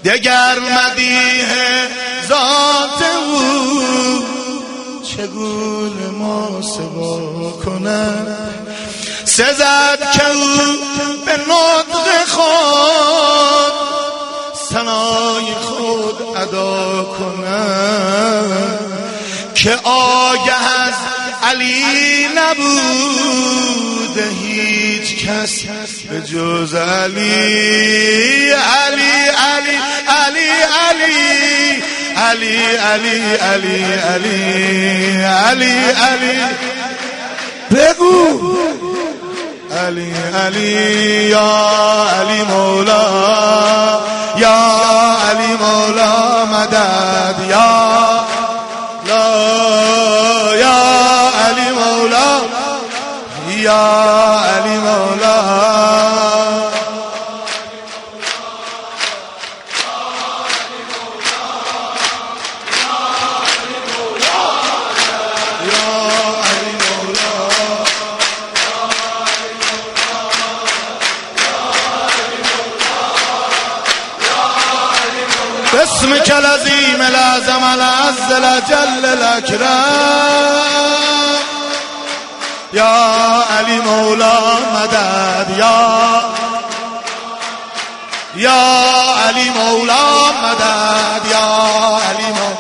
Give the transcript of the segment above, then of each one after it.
دگر مدیح ذات او چگونه ما سوا کنم. سزد که او به نطق خود ثنای خود ادا کنم، که آگه از علی نبوده هیچ کس به جز علی. علی علی علی علی علی علی علی علی علی بگو علی علی یا علی مولا، یا علی مولا مدد، یا لا یا علی مولا، یا علی مولا. اسمك العظيم الأعظم العز الأجل الأكرم، يا علي مولا مدد، يا علي مولا مدد، يا علي مولا.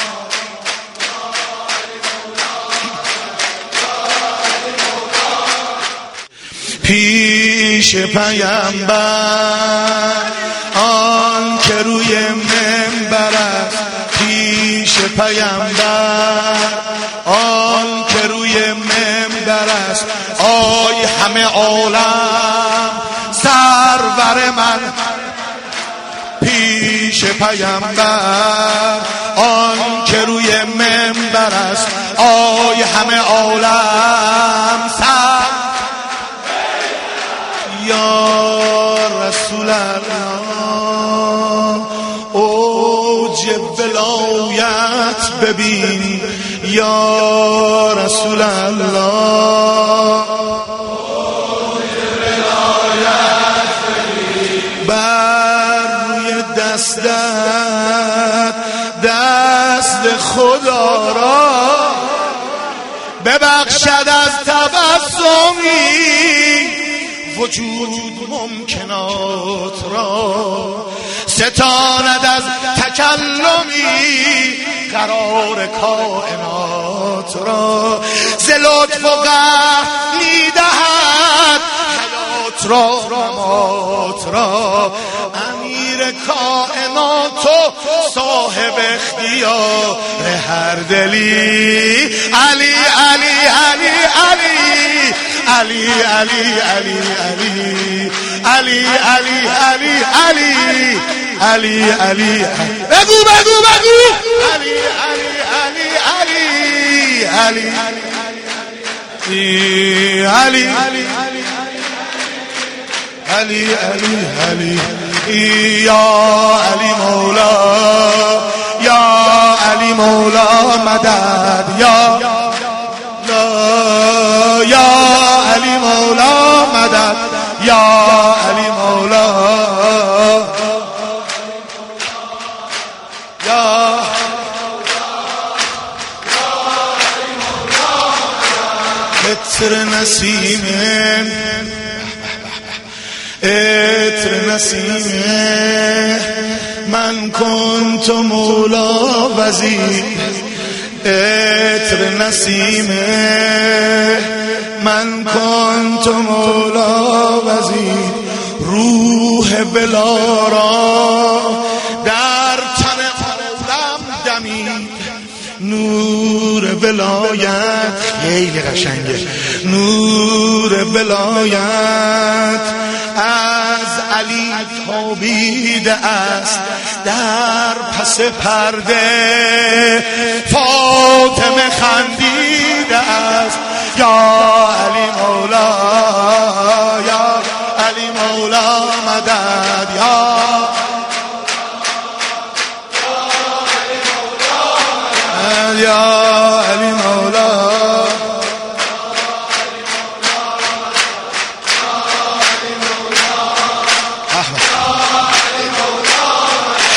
پیش پیامبر آن که روی منبر است، پیش پیامبر آن که روی منبر است، آی همه عالم سرور من. پیش پیامبر آن که روی منبر است، آی همه عالم سرور. یا رسول الله اوج ولایت ببین، یا رسول الله اوج ولایت ببین. بر روی دستت دست خدا را ببخشد از تبسمی، وجود ممکنات را ستاند از تکلمی، قرار کائنات را ز لطف و قهر میدهد حیات را ممات را. امیر کائنات و صاحب اختیار هر دلی، علی علی علی علی علی علی علی علی علی علی علی علی علی. بگو بگو بگو علی علی علی علی علی علی علی علی یا علی مولا، یا علی مولا مدد، یا یا علی مولا مدد، یا علی مولا، یا عطر نسیم، عطر نسیم من کنت مولا وزیر. عطر نسیم من کنت مولا وزیر. روح بلا را در تن عالم دمید، نور ولایت خیلی قشنگه، نور ولایت از علی تابیده است در پس پرده. فاطمه خندیده است، یا علی مولا، یا علی مولا مدد، یا یا علی مولا.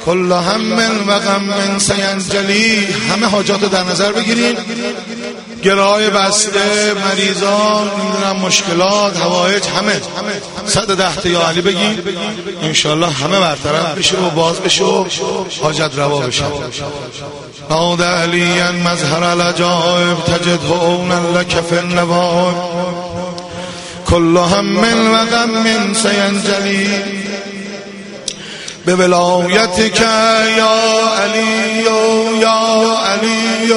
کل هم و غم سینجلی. همه حاجات در نظر بگیرین، گرهای بسته، مریضان، نمیدونم مشکلات، حوائج، همه 110 تا یا علی بگین انشالله همه برطرف بشه و باز بشه و حاجت روا بشه. ناد علیاً مظهر العجائب تجده اونا لک فی النوائب کل هم و غم سینجلی به ولایتک یا علی یا علی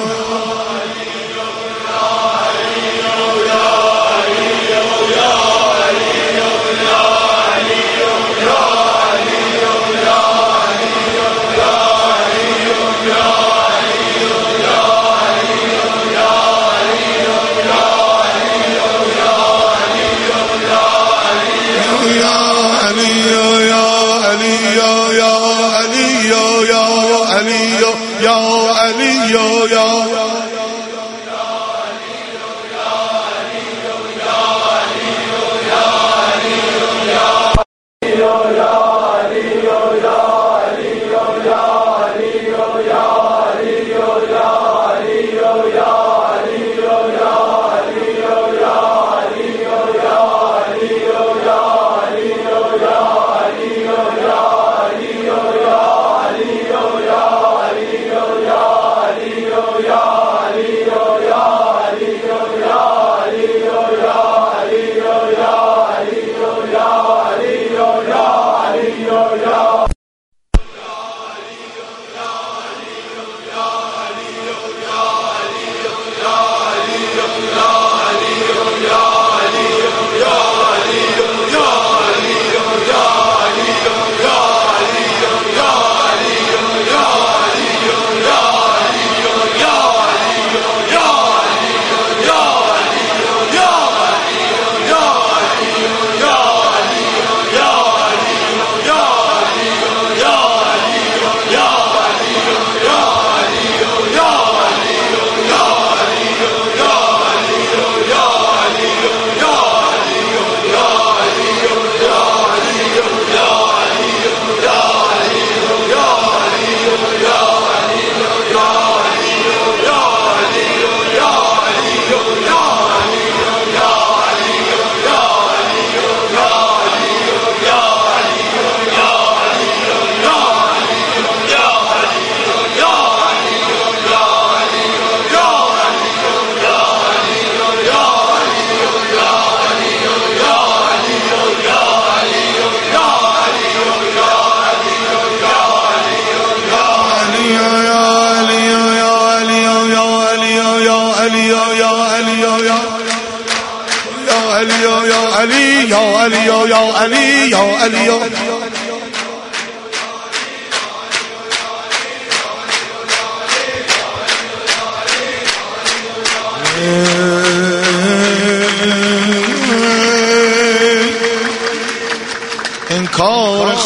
انکار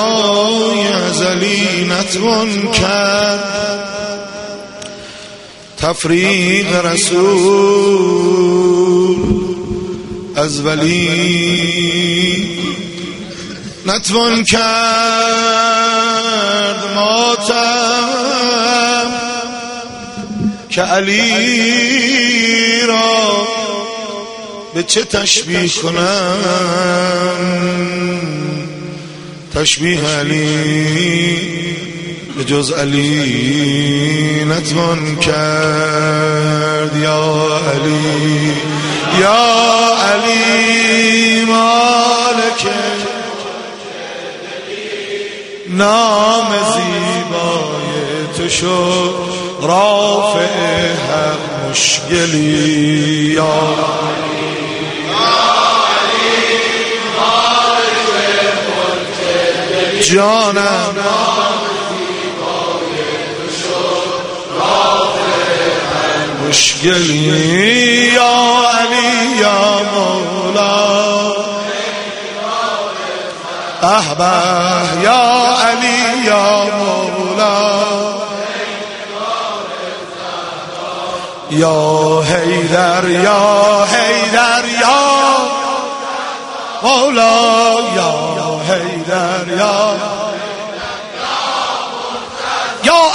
خدای ازلی نتوان کرد تفریق رسول از ولی نتوان کرد ماتم که علی را به چه تشبیه کنم تشبیه علی به جز علی نتوان کرد یا علی یا علی مالک نام زیبای تو شد رافع هر مشکلی یا جانم مشکلی یا علی یا مولا احبه یا علی یا مولا یا حیدر یا حیدر یا مولا یا حیدر یا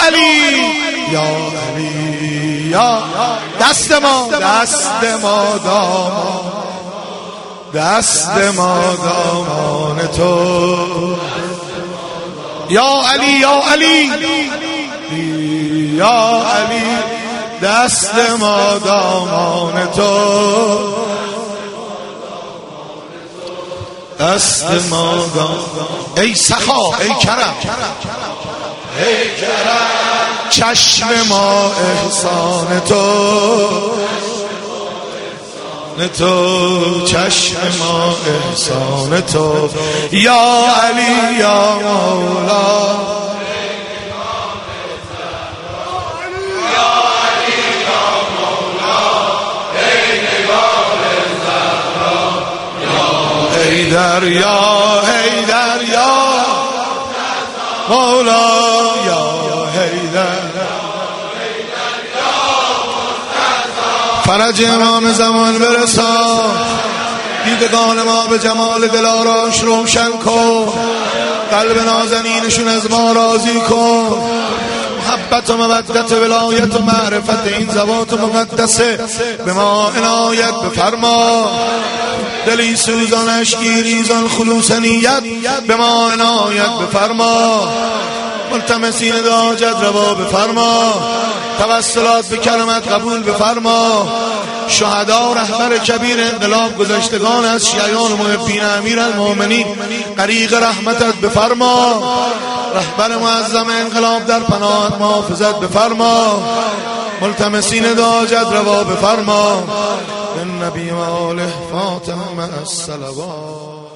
علی یا علی یا دست ما دامان تو یا علی یا علی یا علی دست ما دامان تو دست ما دامان ای سخا ای کرم چشم ما احسان تو چشم ما احسان تو یا علی یا مولا حیدر یا حیدر یا مولا یا حیدر فرج امام زمان برسا دیدگان ما به جمال دلاراش روشن کن قلب نازنینشون از ما راضی کن محبت و مودت و ولایت و معرفت این ذوات مقدسه به ما عنایت بفرما دلی سوزان اشکی ریزان خلوص نیت به ما عنایت بفرما ملتمسین حاجت روا بفرما توسلات به کلمت قبول بفرما شهدا رهبر کبیر انقلاب گذشتگان از شیعیان و محبین امیرالمومنین غریق رحمتت بفرما رهبر معظم انقلاب در پناهت محافظت بفرما ملتمسین حاجت روا بفرما النبی و آله فاتح مع الصلوات.